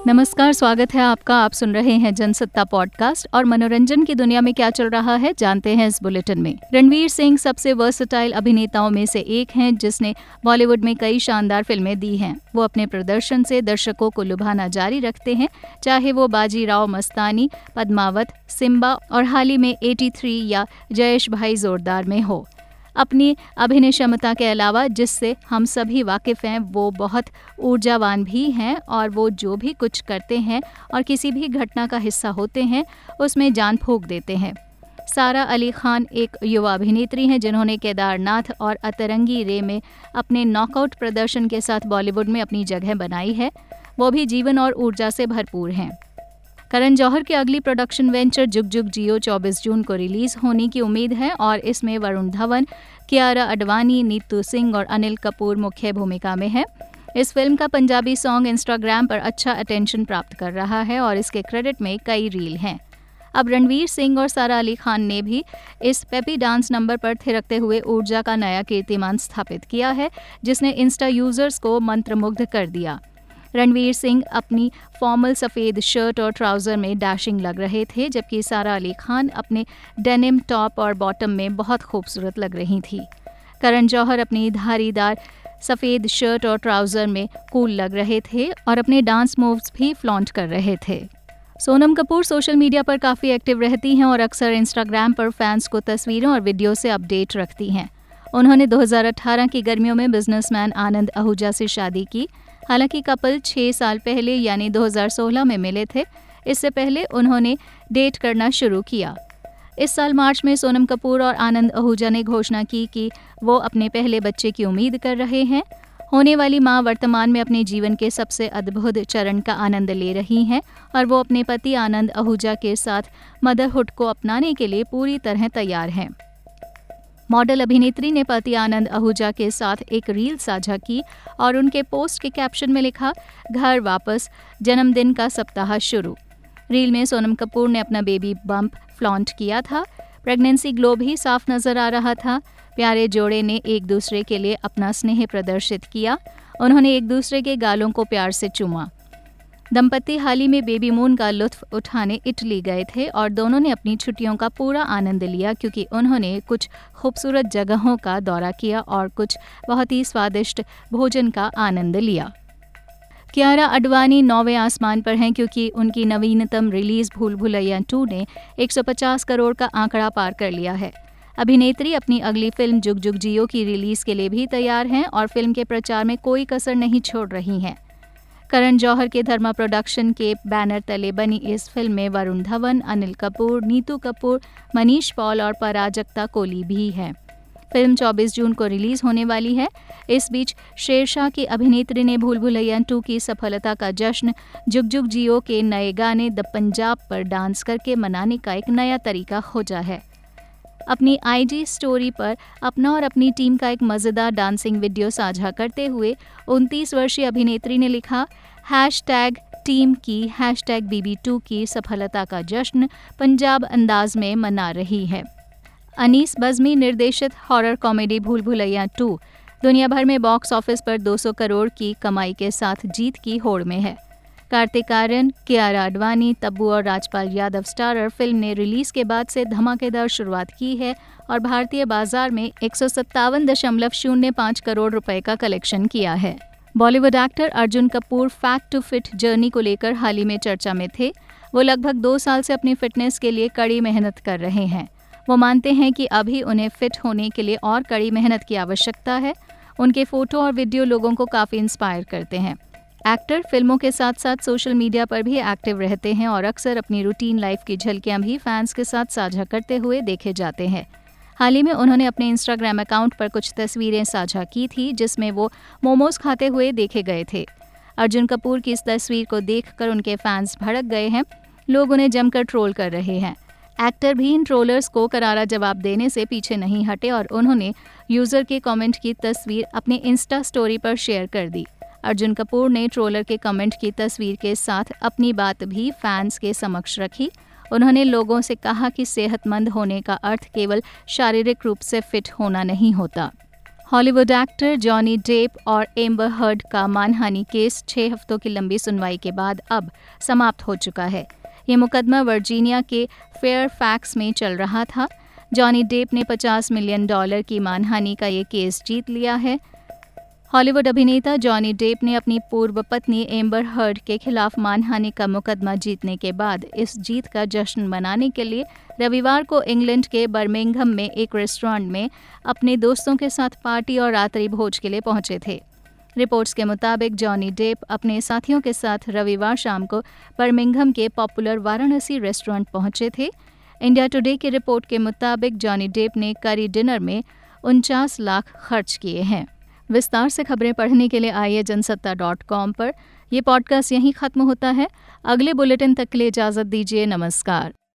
नमस्कार, स्वागत है आपका। आप सुन रहे हैं जनसत्ता पॉडकास्ट और मनोरंजन की दुनिया में क्या चल रहा है जानते हैं इस बुलेटिन में। रणवीर सिंह सबसे वर्सेटाइल अभिनेताओं में से एक हैं जिसने बॉलीवुड में कई शानदार फिल्में दी हैं। वो अपने प्रदर्शन से दर्शकों को लुभाना जारी रखते हैं, चाहे वो बाजीराव मस्तानी, पद्मावत, सिम्बा और हाल ही में 83 या जयेश भाई जोरदार में हो। अपनी अभिनय क्षमता के अलावा जिससे हम सभी वाकिफ़ हैं, वो बहुत ऊर्जावान भी हैं और वो जो भी कुछ करते हैं और किसी भी घटना का हिस्सा होते हैं उसमें जान फूंक देते हैं। सारा अली खान एक युवा अभिनेत्री हैं जिन्होंने केदारनाथ और अतरंगी रे में अपने नॉकआउट प्रदर्शन के साथ बॉलीवुड में अपनी जगह बनाई है। वो भी जीवन और ऊर्जा से भरपूर हैं। करण जौहर की अगली प्रोडक्शन वेंचर जुग जुग जियो 24 जून को रिलीज होने की उम्मीद है और इसमें वरुण धवन, कियारा आडवाणी, नीतू सिंह और अनिल कपूर मुख्य भूमिका में है। इस फिल्म का पंजाबी सॉन्ग इंस्टाग्राम पर अच्छा अटेंशन प्राप्त कर रहा है और इसके क्रेडिट में कई रील हैं। अब रणवीर सिंह और सारा अली खान ने भी इस पेपी डांस नंबर पर थिरकते हुए ऊर्जा का नया कीर्तिमान स्थापित किया है, जिसने इंस्टा यूजर्स को मंत्रमुग्ध कर दिया। रणवीर सिंह अपनी फॉर्मल सफ़ेद शर्ट और ट्राउज़र में डैशिंग लग रहे थे, जबकि सारा अली खान अपने डेनिम टॉप और बॉटम में बहुत खूबसूरत लग रही थी। करण जौहर अपनी धारीदार सफ़ेद शर्ट और ट्राउज़र में कूल लग रहे थे और अपने डांस मूव्स भी फ्लॉन्ट कर रहे थे। सोनम कपूर सोशल मीडिया पर काफ़ी एक्टिव रहती हैं और अक्सर इंस्टाग्राम पर फैंस को तस्वीरों और वीडियो से अपडेट रखती हैं। उन्होंने 2018 की गर्मियों में बिजनेसमैन आनंद आहूजा से शादी की। हालांकि कपल 6 साल पहले यानी 2016 में मिले थे। इससे पहले उन्होंने डेट करना शुरू किया। इस साल मार्च में सोनम कपूर और आनंद आहूजा ने घोषणा की कि वो अपने पहले बच्चे की उम्मीद कर रहे हैं। होने वाली मां वर्तमान में अपने जीवन के सबसे अद्भुत चरण का आनंद ले रही हैं और वो अपने पति आनंद आहूजा के साथ मदरहुड को अपनाने के लिए पूरी तरह तैयार हैं। मॉडल अभिनेत्री ने पति आनंद आहूजा के साथ एक रील साझा की और उनके पोस्ट के कैप्शन में लिखा, घर वापस, जन्मदिन का सप्ताह शुरू। रील में सोनम कपूर ने अपना बेबी बम्प फ्लॉन्ट किया था। प्रेगनेंसी ग्लो भी साफ नजर आ रहा था। प्यारे जोड़े ने एक दूसरे के लिए अपना स्नेह प्रदर्शित किया। उन्होंने एक दूसरे के गालों को प्यार से चूमा। दंपति हाल ही में बेबी मून का लुत्फ उठाने इटली गए थे और दोनों ने अपनी छुट्टियों का पूरा आनंद लिया, क्योंकि उन्होंने कुछ खूबसूरत जगहों का दौरा किया और कुछ बहुत ही स्वादिष्ट भोजन का आनंद लिया। कियारा आडवाणी 9वें आसमान पर हैं क्योंकि उनकी नवीनतम रिलीज भूल भुलैया 2 ने 150 करोड़ का आंकड़ा पार कर लिया है। अभिनेत्री अपनी अगली फिल्म जुग जुग जियो की रिलीज के लिए भी तैयार हैं और फिल्म के प्रचार में कोई कसर नहीं छोड़ रही हैं। करण जौहर के धर्मा प्रोडक्शन के बैनर तले बनी इस फिल्म में वरुण धवन, अनिल कपूर, नीतू कपूर, मनीष पॉल और पराजक्ता कोली भी हैं। फिल्म 24 जून को रिलीज होने वाली है। इस बीच शेरशाह की अभिनेत्री ने भूल भुलैया 2 की सफलता का जश्न जुग जुग जियो के नए गाने द पंजाब पर डांस करके मनाने का एक नया तरीका खोजा है। अपनी आईजी स्टोरी पर अपना और अपनी टीम का एक मज़ेदार डांसिंग वीडियो साझा करते हुए 29 वर्षीय अभिनेत्री ने लिखा, #टीम की #BB2 की सफलता का जश्न पंजाब अंदाज में मना रही है। अनीस बज़मी निर्देशित हॉरर कॉमेडी भूल भुलैया 2 दुनिया भर में बॉक्स ऑफिस पर 200 करोड़ की कमाई के साथ जीत की होड़ में है। कार्तिक आर्यन, कियारा आडवाणी, तब्बू और राजपाल यादव स्टारर फिल्म ने रिलीज के बाद से धमाकेदार शुरुआत की है और भारतीय बाजार में 157.05 करोड़ रुपए का कलेक्शन किया है। Bollywood actor Arjun Kapoor fat to fit journey को लेकर हाल ही में चर्चा में थे। वो लगभग 2 साल से अपनी फिटनेस के लिए कड़ी मेहनत कर रहे हैं। वो मानते हैं कि अभी उन्हें फिट होने के लिए और कड़ी मेहनत की आवश्यकता है। उनके फोटो और वीडियो लोगों को काफ़ी इंस्पायर करते हैं। एक्टर फिल्मों के साथ साथ सोशल मीडिया पर भी एक्टिव रहते हैं और अक्सर अपनी रूटीन लाइफ की झलकियां भी फैंस के साथ साझा करते हुए देखे जाते हैं। हाल ही में उन्होंने अपने इंस्टाग्राम अकाउंट पर कुछ तस्वीरें साझा की थी जिसमें वो मोमोज खाते हुए देखे गए थे। अर्जुन कपूर की इस तस्वीर को देखकर उनके फैंस भड़क गए हैं। लोग उन्हें जमकर ट्रोल कर रहे हैं। एक्टर भी इन ट्रोलर्स को करारा जवाब देने से पीछे नहीं हटे और उन्होंने यूजर के कमेंट की तस्वीर अपनी इंस्टा स्टोरी पर शेयर कर दी। अर्जुन कपूर ने ट्रोलर के कमेंट की तस्वीर के साथ अपनी बात भी फैंस के समक्ष रखी। उन्होंने लोगों से कहा कि सेहतमंद होने का अर्थ केवल शारीरिक रूप से फिट होना नहीं होता। हॉलीवुड एक्टर जॉनी डेप और एम्बर हर्ड का मानहानि केस 6 हफ्तों की लंबी सुनवाई के बाद अब समाप्त हो चुका है। ये मुकदमा वर्जीनिया के फेयरफैक्स में चल रहा था। जॉनी डेप ने $50 मिलियन की मानहानि का ये केस जीत लिया है। हॉलीवुड अभिनेता जॉनी डेप ने अपनी पूर्व पत्नी एम्बर हर्ड के खिलाफ मानहानि का मुकदमा जीतने के बाद इस जीत का जश्न मनाने के लिए रविवार को इंग्लैंड के बर्मिंघम में एक रेस्टोरेंट में अपने दोस्तों के साथ पार्टी और रात्रि भोज के लिए पहुंचे थे। रिपोर्ट्स के मुताबिक जॉनी डेप अपने साथियों के साथ रविवार शाम को बर्मिंघम के पॉपुलर वाराणसी रेस्टोरेंट पहुंचे थे। इंडिया टुडे की रिपोर्ट के मुताबिक जॉनी डेप ने करी डिनर में 49 लाख खर्च किए हैं। विस्तार से खबरें पढ़ने के लिए आइए जनसत्ता.com पर। यह पॉडकास्ट यहीं खत्म होता है। अगले बुलेटिन तक के लिए इजाजत दीजिए। नमस्कार।